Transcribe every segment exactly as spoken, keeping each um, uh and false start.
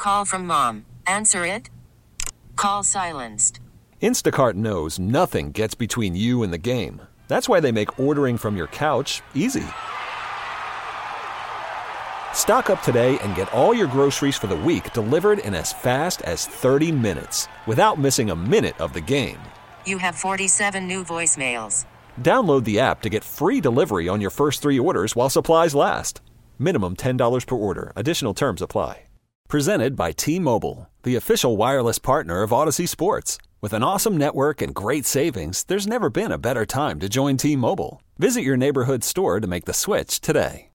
call from mom. Answer it. Call silenced. Instacart knows nothing gets between you and the game. That's why they make ordering from your couch easy. Stock up today and get all your groceries for the week delivered in as fast as thirty minutes without missing a minute of the game. You have forty-seven new voicemails. Download the app to get free delivery on your first three orders while supplies last. Minimum ten dollars per order. Additional terms apply. Presented by T-Mobile, the official wireless partner of Odyssey Sports. With an awesome network and great savings, there's never been a better time to join T-Mobile. Visit your neighborhood store to make the switch today.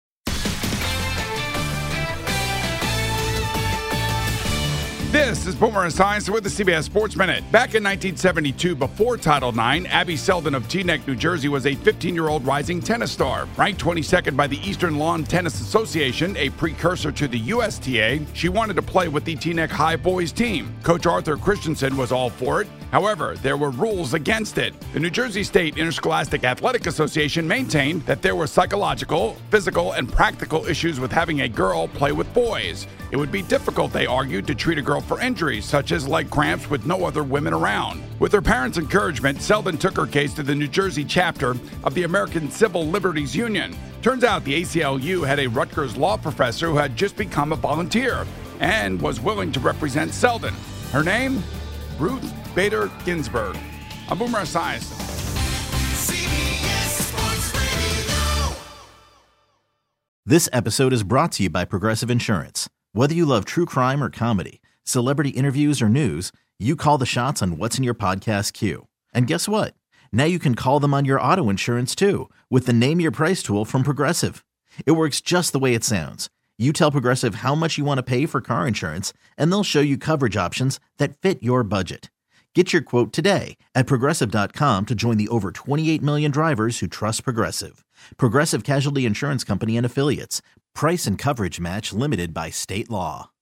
This is Boomer Esiason with the C B S Sports Minute. Back in nineteen seventy-two, before Title nine, Abby Selden of Teaneck, New Jersey was a fifteen-year-old rising tennis star. Ranked twenty-second by the Eastern Lawn Tennis Association, a precursor to the U S T A, she wanted to play with the Teaneck High boys team. Coach Arthur Christensen was all for it. However, there were rules against it. The New Jersey State Interscholastic Athletic Association maintained that there were psychological, physical, and practical issues with having a girl play with boys. It would be difficult, they argued, to treat a girl for injuries, such as leg cramps with no other women around. With her parents' encouragement, Selden took her case to the New Jersey chapter of the American Civil Liberties Union. Turns out the A C L U had a Rutgers law professor who had just become a volunteer and was willing to represent Selden. Her name? Ruth Bader Ginsburg. I'm Boomer Esiason. This episode is brought to you by Progressive Insurance. Whether you love true crime or comedy, celebrity interviews or news, you call the shots on what's in your podcast queue. And guess what? Now you can call them on your auto insurance too with the Name Your Price tool from Progressive. It works just the way it sounds. You tell Progressive how much you want to pay for car insurance, and they'll show you coverage options that fit your budget. Get your quote today at Progressive dot com to join the over twenty-eight million drivers who trust Progressive. Progressive Casualty Insurance Company and Affiliates. Price and coverage match limited by state law.